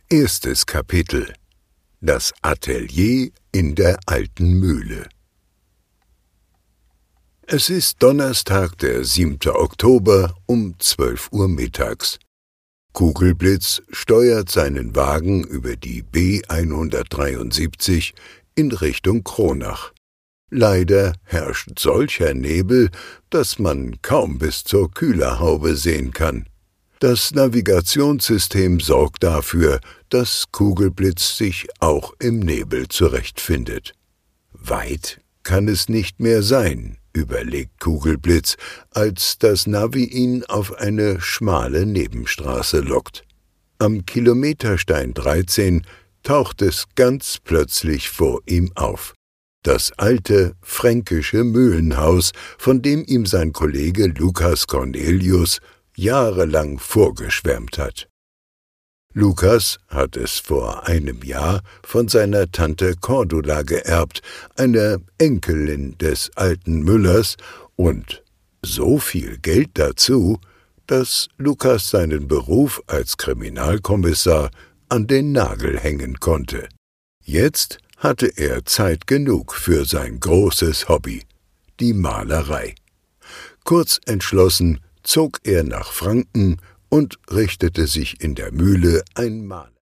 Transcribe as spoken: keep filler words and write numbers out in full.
Erstes Kapitel: Das Atelier in der alten Mühle. Es ist Donnerstag, der siebte Oktober um zwölf Uhr mittags. Kugelblitz steuert seinen Wagen über die B hundertdreiundsiebzig in Richtung Kronach. Leider herrscht solcher Nebel, dass man kaum bis zur Kühlerhaube sehen kann. Das Navigationssystem sorgt dafür, dass Kugelblitz sich auch im Nebel zurechtfindet. Weit kann es nicht mehr sein, überlegt Kugelblitz, als das Navi ihn auf eine schmale Nebenstraße lockt. Am Kilometerstein dreizehn taucht es ganz plötzlich vor ihm auf. Das alte fränkische Mühlenhaus, von dem ihm sein Kollege Lukas Cornelius jahrelang vorgeschwärmt hat. Lukas hat es vor einem Jahr von seiner Tante Cordula geerbt, einer Enkelin des alten Müllers, und so viel Geld dazu, dass Lukas seinen Beruf als Kriminalkommissar an den Nagel hängen konnte. Jetzt hatte er Zeit genug für sein großes Hobby, die Malerei. Kurz entschlossen zog er nach Franken und richtete sich in der Mühle ein Maler